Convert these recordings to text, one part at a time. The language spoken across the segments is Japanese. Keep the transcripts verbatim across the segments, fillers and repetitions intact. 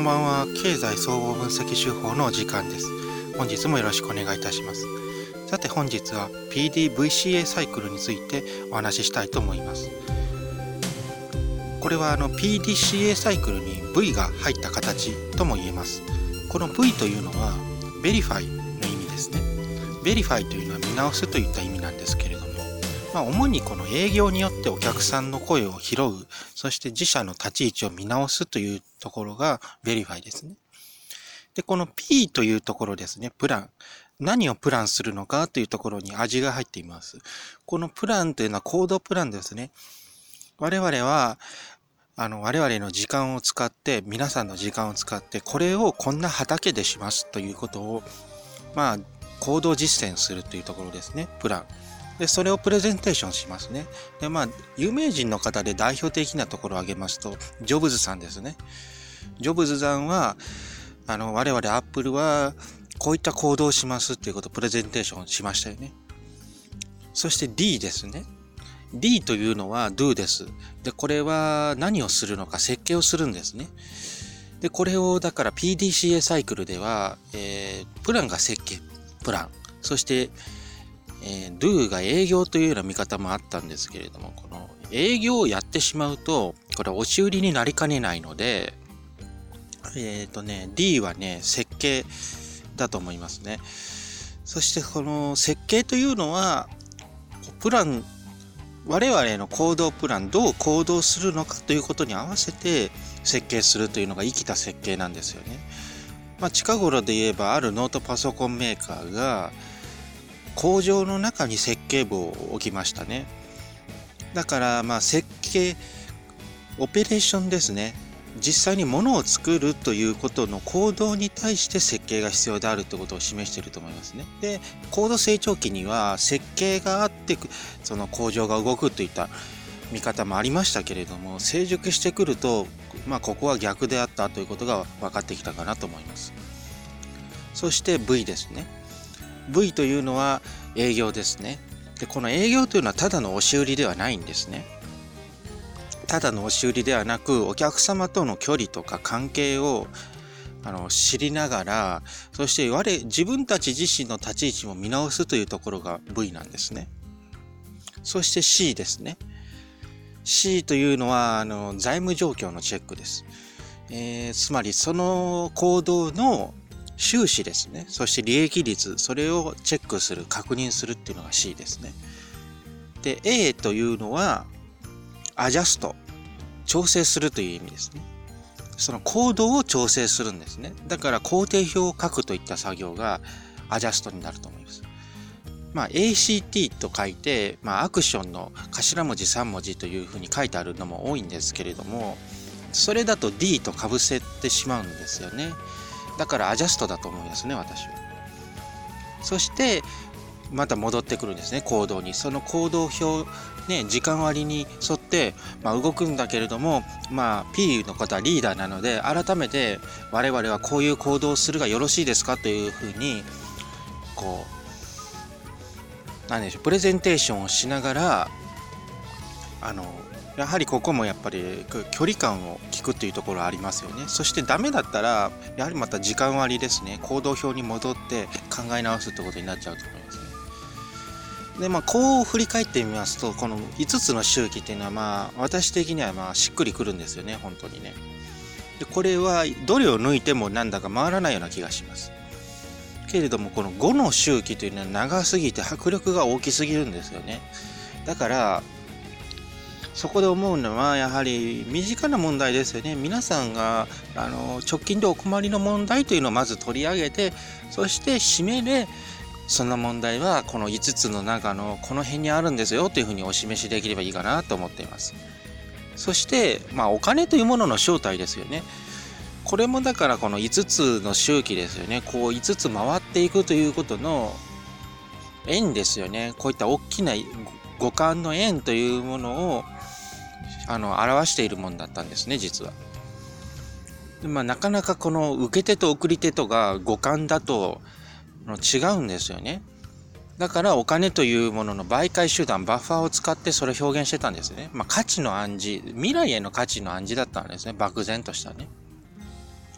んばんは。経済総合分析手法のお時間です。本日もよろしくお願いいたします。さて本日は ピーディーブイシーエー サイクルについてお話ししたいと思います。これはあの ピーディーシーエー サイクルに V が入った形とも言えます。この V というのは Verify の意味ですね。Verify というのは見直すといった意味なんですけれども、まあ、主にこの営業によってお客さんの声を拾う、そして自社の立ち位置を見直すというところが Verify ですね。で、この P というところですね、プラン。何をプランするのかというところに味が入っています。このプランというのは行動プランですね。我々は、あの、我々の時間を使って、皆さんの時間を使って、これをこんな畑でしますということを、まあ、行動実践するというところですね、プラン。で、それをプレゼンテーションしますね。で、まあ、有名人の方で代表的なところを挙げますと、ジョブズさんですね。ジョブズさんは、あの、我々アップルは、こういった行動をしますっていうことをプレゼンテーションしましたよね。そして D ですね。D というのは Do です。で、これは何をするのか設計をするんですね。で、これをだから ピーディーシーエー サイクルでは、えー、プランが設計、プラン。そして、えー、Do が営業というような見方もあったんですけれども、この営業をやってしまうと、これは押し売りになりかねないので、えっとね、D はね、設計だと思いますね。そしてこの設計というのは、プラン、我々の行動プラン、どう行動するのかということに合わせて設計するというのが生きた設計なんですよね。まあ、近頃で言えばあるノートパソコンメーカーが工場の中に設計部を置きましたね。だからまあ設計、オペレーションですね。実際に物を作るということの行動に対して設計が必要であるということを示していると思いますね。で、高度成長期には設計があってその工場が動くといった見方もありましたけれども、成熟してくると、まあここは逆であったということが分かってきたかなと思います。そして V ですね。V というのは営業ですね。で、この営業というのはただの押し売りではないんですね。ただの押し売りではなく、お客様との距離とか関係をあの知りながら、そして我自分たち自身の立ち位置も見直すというところが V なんですね。そして C ですね。C というのはあの財務状況のチェックです。えー、つまりその行動の収支ですね。そして利益率、それをチェックする、確認するっていうのが C ですね。で、A というのはアジャスト、調整するという意味ですね。その行動を調整するんですね。だから工程表を書くといった作業がアジャストになると思います。まあ エーシーティー と書いて、まあアクションの頭文字さん文字というふうに書いてあるのも多いんですけれども、それだと D と被せてしまうんですよね。だからアジャストだと思いますね、私は。そしてまた戻ってくるんですね、行動に。その行動表、ね、時間割に沿って、まあ、動くんだけれども、まあ、P の方はリーダーなので、改めて我々はこういう行動をするがよろしいですかというふうに、こう、何でしょう、プレゼンテーションをしながら、あの、やはりここもやっぱり距離感を聞くというところありますよね。そしてダメだったら、やはりまた時間割ですね、行動表に戻って考え直すってことになっちゃうと思いますね。で、まあ、こう振り返ってみますと、このいつつの周期っていうのは、まあ、私的にはまあしっくりくるんですよね、本当にね。で、これはどれを抜いてもなんだか回らないような気がします。けれども、このごの周期というのは長すぎて迫力が大きすぎるんですよね。だから、そこで思うのは、やはり身近な問題ですよね。皆さんがあの直近でお困りの問題というのをまず取り上げて、そして締めで、その問題はこのいつつの中のこの辺にあるんですよというふうにお示しできればいいかなと思っています。そして、まあ、お金というものの正体ですよね。これもだからこのいつつの周期ですよね。こういつつ回っていくということの円ですよね。こういった大きな五感の円というものをあの表しているものだったんですね、実は。で、まあ、なかなかこの受け手と送り手とが五感だと違うんですよね。だからお金というものの媒介手段、バッファーを使ってそれを表現してたんですね。まあ価値の暗示、未来への価値の暗示だったんですね。漠然としたね。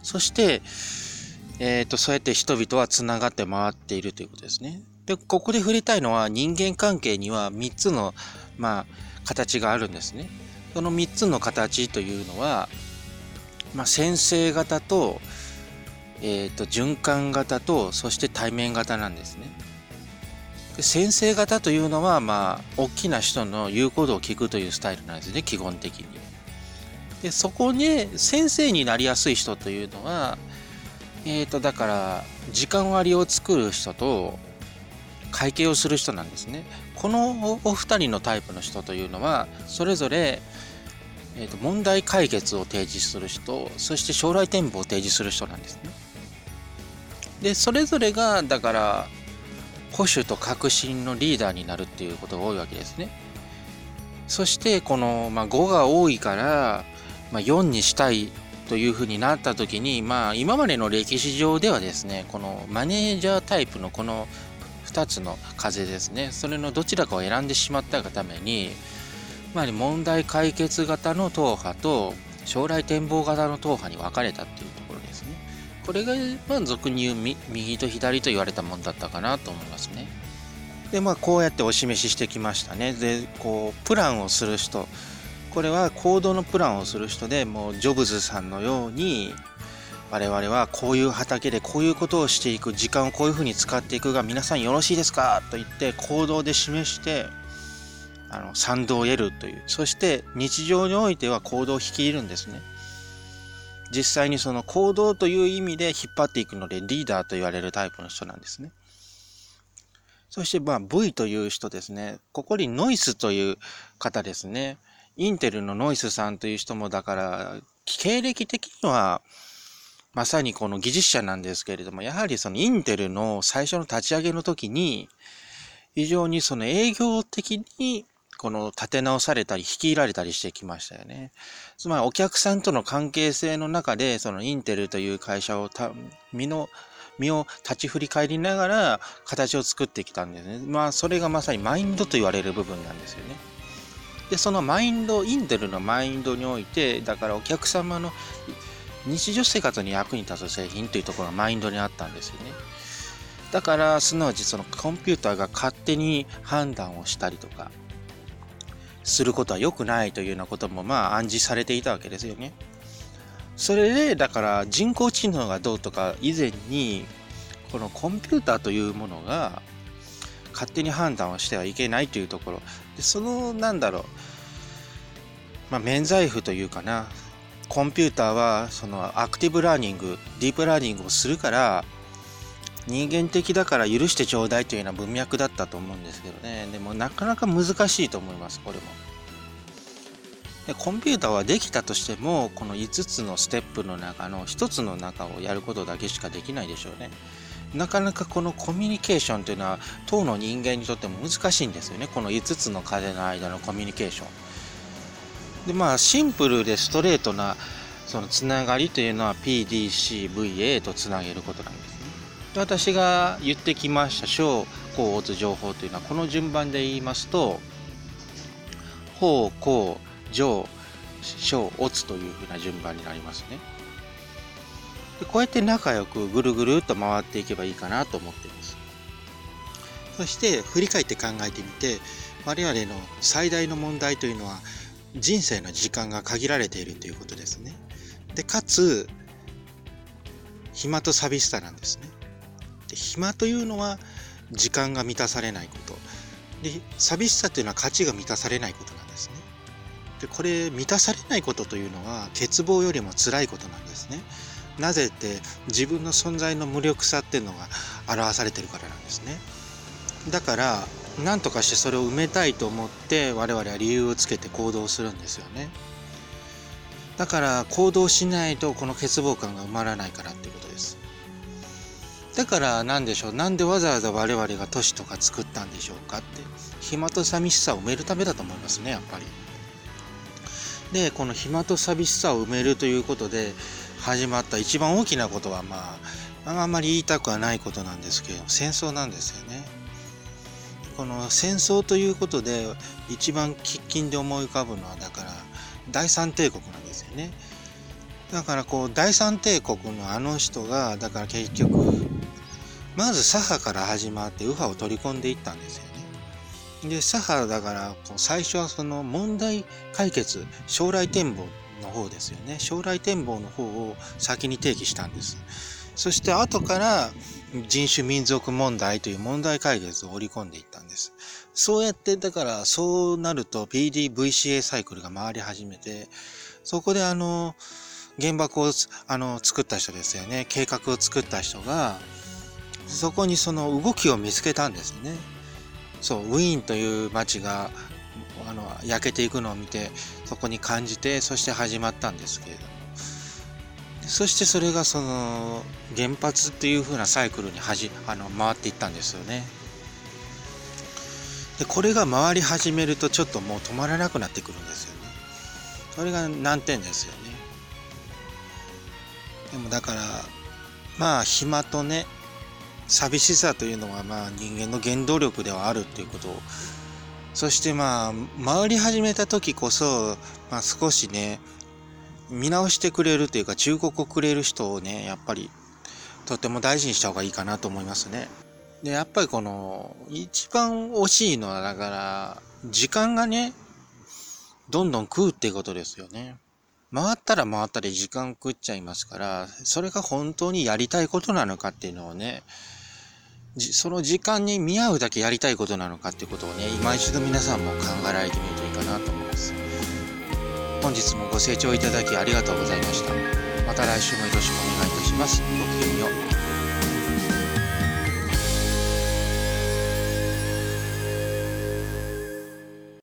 そして、えっと、そうやって人々はつながって回っているということですね。で、ここで触れたいのは、人間関係にはみっつの、まあ、形があるんですね。そのみっつの形というのは、まあ、先生型と、えっと、循環型と、そして対面型なんですね。で、先生型というのは、まあ、大きな人の言うことを聞くというスタイルなんですね、基本的に。で、そこに先生になりやすい人というのは、えーと、だから、時間割を作る人と、会計をする人なんですね。このお二人のタイプの人というのは、それぞれ、えーと、問題解決を提示する人、そして将来展望を提示する人なんですね。で、それぞれが、だから、保守と革新のリーダーになるっていうことが多いわけですね。そして、この、まあ、ごが多いから、まあ、よんにしたいというふうになった時に、まあ、今までの歴史上ではですね、このマネージャータイプのこのふたつの風ですね、それのどちらかを選んでしまったがために、まあ、問題解決型の党派と将来展望型の党派に分かれたっていうところですね。これが、まあ、俗に言う右と左と言われたもんだったかなと思いますね。で、まあ、こうやってお示ししてきましたね。で、こう、プランをする人。これは行動のプランをする人で、もうジョブズさんのように、我々はこういう畑でこういうことをしていく、時間をこういうふうに使っていくが皆さんよろしいですかと言って行動で示して、あの、賛同を得るという。そして日常においては行動を率いるんですね。実際にその行動という意味で引っ張っていくのでリーダーと言われるタイプの人なんですね。そしてまあ V という人ですね。ここにノイスという方ですね。インテルのノイスさんという人もだから経歴的にはまさにこの技術者なんですけれども、やはりそのインテルの最初の立ち上げの時に非常にその営業的にこの立て直されたり率いられたりしてきましたよね。つまりお客さんとの関係性の中でそのインテルという会社をた身の身を立ち振り返りながら形を作ってきたんですね。まあそれがまさにマインドと言われる部分なんですよね。で、そのマインド、インテルのマインドにおいて、だからお客様の日常生活に役に立つ製品というところがマインドにあったんですよね。だから、すなわちそのコンピューターが勝手に判断をしたりとか、することは良くないというようなこともまあ暗示されていたわけですよね。それで、だから人工知能がどうとか以前に、このコンピューターというものが勝手に判断をしてはいけないというところ。で、その、なんだろう、まあ、免罪符というかな、コンピューターはそのアクティブラーニング、ディープラーニングをするから、人間的だから許してちょうだいというような文脈だったと思うんですけどね。でもなかなか難しいと思います、これも。で、コンピューターはできたとしても、このいつつのステップの中のひとつの中をやることだけしかできないでしょうね。なかなかこのコミュニケーションというのは当の人間にとっても難しいんですよね。このいつつの風の間のコミュニケーション。で、まあシンプルでストレートなそのつながりというのは ピーディーシーブイエー とつなげることなんですね。で、私が言ってきました小項オツ情報というのはこの順番で言いますと、法項上小オツというふうな順番になりますね。で、こうやって仲良くぐるぐるっと回っていけばいいかなと思っています。そして振り返って考えてみて、我々の最大の問題というのは人生の時間が限られているということですね。で、かつ暇と寂しさなんですね。で、暇というのは時間が満たされないこと。で、寂しさというのは価値が満たされないことなんですね。で、これ満たされないことというのは欠乏よりも辛いことなんですね。なぜって自分の存在の無力さっていうのが表されてるからなんですね。だから何とかしてそれを埋めたいと思って我々は理由をつけて行動するんですよね。だから行動しないとこの欠乏感が埋まらないからっていうことです。だから何でしょう、なんでわざわざ我々が都市とか作ったんでしょうかって、暇と寂しさを埋めるためだと思いますね、やっぱり。で、この暇と寂しさを埋めるということで始まった一番大きなことは、まああんまり言いたくはないことなんですけど、戦争なんですよね。この戦争ということで一番喫緊で思い浮かぶのは、だから第三帝国なんですよね。 だからこう第三帝国のあの人がだから結局まず左派から始まって右派を取り込んでいったんですよね。で左派だからこう最初はその問題解決、将来展望の方ですよね。将来展望の方を先に提起したんです。そして後から人種民族問題という問題解決を織り込んでいったんです。そうやってだからそうなると ピーディーブイシーエー サイクルが回り始めて、そこであの原爆をあの作った人ですよね。計画を作った人がそこにその動きを見つけたんですね。そう、ウィーンという街があの焼けていくのを見て、そこに感じて、そして始まったんですけれども、そしてそれがその原発っていう風なサイクルにはじあの回っていったんですよね。でこれが回り始めるとちょっともう止まらなくなってくるんですよね。それが難点ですよね。でもだからまあ暇とね、寂しさというのはまあ人間の原動力ではあるっていうことを、そしてまあ回り始めた時こそ、まあ、少しね見直してくれるというか忠告をくれる人をねやっぱりとても大事にした方がいいかなと思いますね。でやっぱりこの一番惜しいのはだから時間がねどんどん食うっていうことですよね。回ったら回ったで時間食っちゃいますから、それが本当にやりたいことなのかっていうのをね、その時間に見合うだけやりたいことなのかっていうことをね、今一度皆さんも考えられてみるといいかなと思います。本日もご清聴いただきありがとうございました。また来週もよろしくお願いいたします。ごきげんよう。